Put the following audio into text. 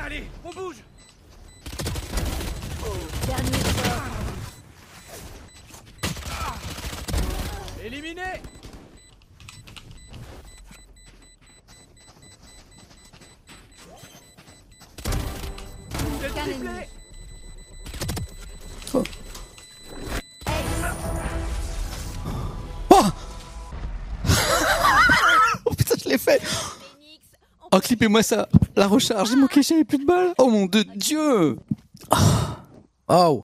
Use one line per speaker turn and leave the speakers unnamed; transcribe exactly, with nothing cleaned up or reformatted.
Allez, on bouge.
Dernier sort.
Éliminé. C'est
Qu'un
triplé.
ennemi.
Oh.
Ace.
Oh Oh putain, je l'ai fait.
Phoenix, on
Oh, clippez-moi ça. La recharge, j'ai manqué, j'avais plus de balles. Oh mon de Dieu. Oh. Oh.